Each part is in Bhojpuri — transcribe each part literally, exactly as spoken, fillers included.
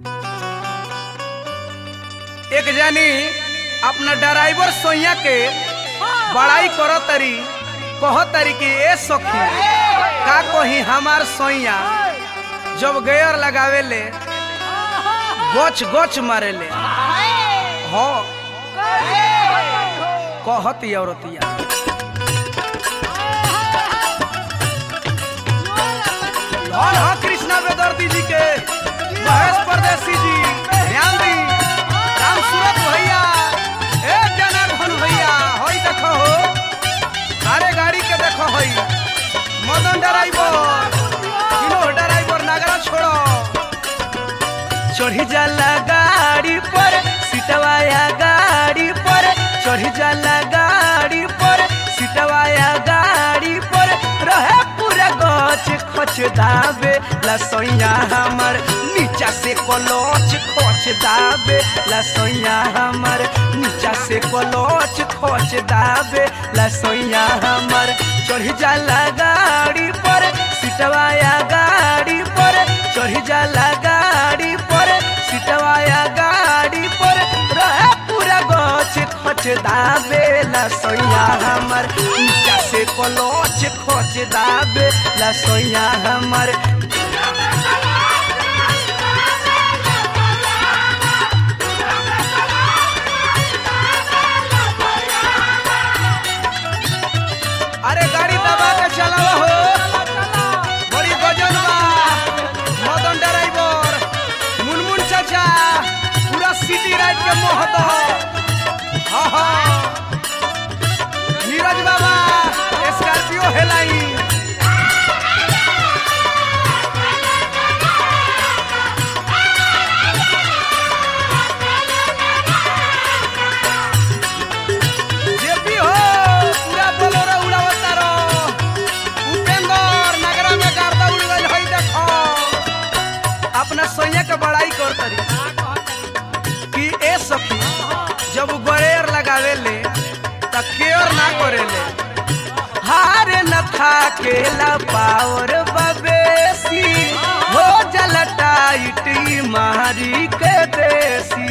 एक जानी अपना ड्राइवर सोइया के बड़ाई करो तरी कहो तरी कि ए सखी का कही हमार सोइया जब गेयर लगावे ले गोच गोच मारे ले हो कहती औरतिया धन हो कृष्णा बेदर्दी जी के महेश परदेसी जी ध्यान दी राम सूरत भैया ए जनार्दन भैया होई देखो हो सारे गाड़ी के देखो होई मदन ड्राइवर तीनों ड्राइवर नागरा छोड़ो चढ़ी जाला गाड़ी पर सीटवाया गाड़ी पर चढ़ी जाला गाड़ी पर सीटवाया गाड़ी पर रहे पूरा गच खच दाबे लसोइया हमर नीचा से कलोच खोच दाबे लसोइया हमर नीचा से कलोच खोच दाबे लसोइया हमर चढ़ी जाला गाड़ी पर सीटवाया गाड़ी पर चढ़ी जाला गाड़ी पर सीटवाया गाड़ी पर रहे पूरा गच खच दाबे लसोइया हमर नीचा से कलोच खोच दाबे लसोइया हमर अरे गाड़ी दबा के चलावा हो बड़ी गजन बा मदन ड्राइवर मुनमुन चाचा पूरा सिटी राइड के मोहत हो हाँ हाँ नीरज बाबा स्कॉर्पियो हेलाई अपना सोइया के बड़ाई कर तरी कि ए सखी जब गरेर लगावे ले त केयर ना करे ले हारे न था केला पावर बबेसी हो जल टाइट मारी के देसी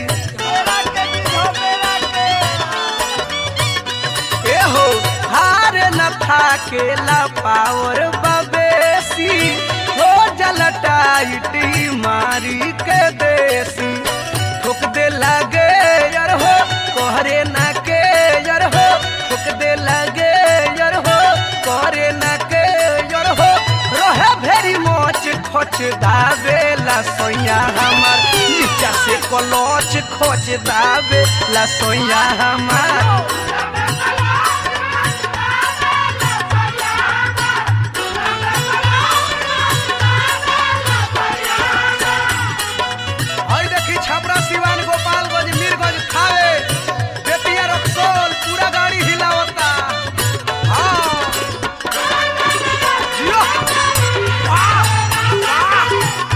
ए हो हारे न था केला पावर बबेसी हो जल टाइट मारी के देसी ठुक दे लगे यार हो कोहरे ना के यार हो ठुक दे लगे यार हो कोहरे ना के यार हो रहे भेरी मोच खोच दाबे ला सोइया हमर नीचा से कलोच खोच दाबे ला सोइया हमर सिवान गोपालगंज मीरगंज खावे बेतिया रक्सौल पूरा गाड़ी हिलावता हाँ जियो वाह वाह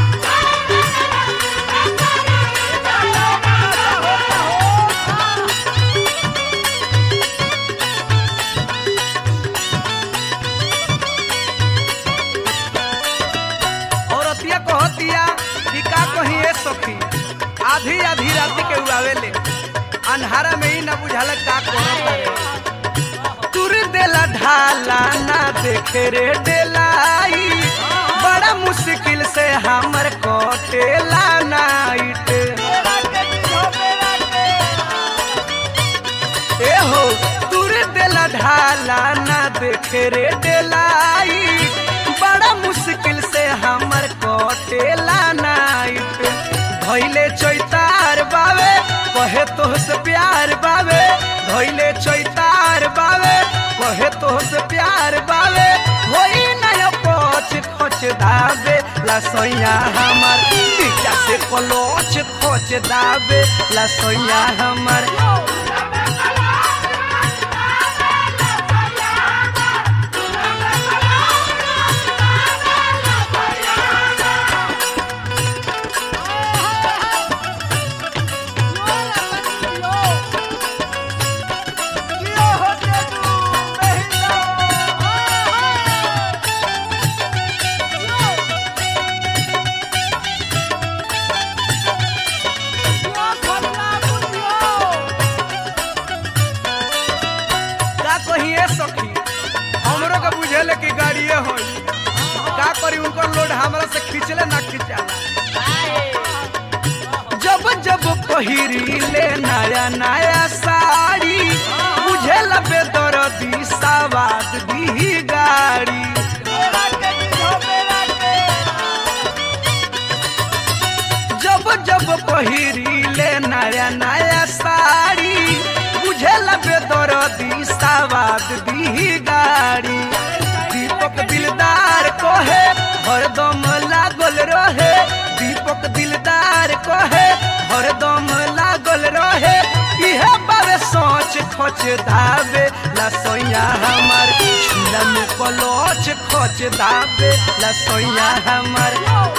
औरतिया कहतिया कि का कही ए सखी आधी आधी रात के उड़ावे ले अंधारा में ही न बुझाला का करत रे तुर देला ढाला ना देखे रे डेलाई बड़ा मुश्किल से हमर कटेला नाइट ए हो तुर देला ढाला ना देखे रे डेलाई बड़ा मुश्किल से हमर कटेला नाइट धैले चैतार बावे कहे तोहसे प्यार बावे धैले चैतार बावे कहे तोहसे प्यार बावे होई नया पोछ खोच दाबे ला सोइया हमर नीचा से कलोच खोच दाबे ला सोइया हमर हमरा से खींचले ना खींचाला जब जब पहिरी ले नया नया साड़ी बुझे लबे दर्दी सवाद दी गाड़ी जब जब पहिरी ले नया नया साड़ी बुझे लबे दर्दी सवाद दी गाड़ी दीपक दिलदार कहे हरदम लागल रहे दीपक दिलदार कहे हरदम लागल रहे इहे बावे सोच खोच दावे लसोइया हमर झूला में पलोच खोच दावे लसोइया हमर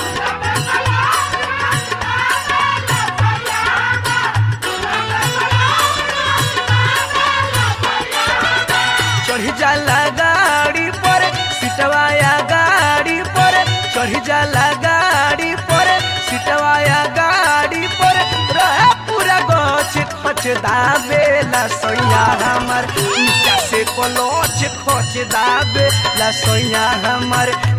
चढ़ी जाला गाड़ी पर सिटवाया गाड़ी पर चढ़ी जाला गाड़ी पर सिटवाया गाड़ी पर रहे पूरा गछ खोच दावे लसोइया हमर नीचा से पलोच खोच दावे लसोइया हमर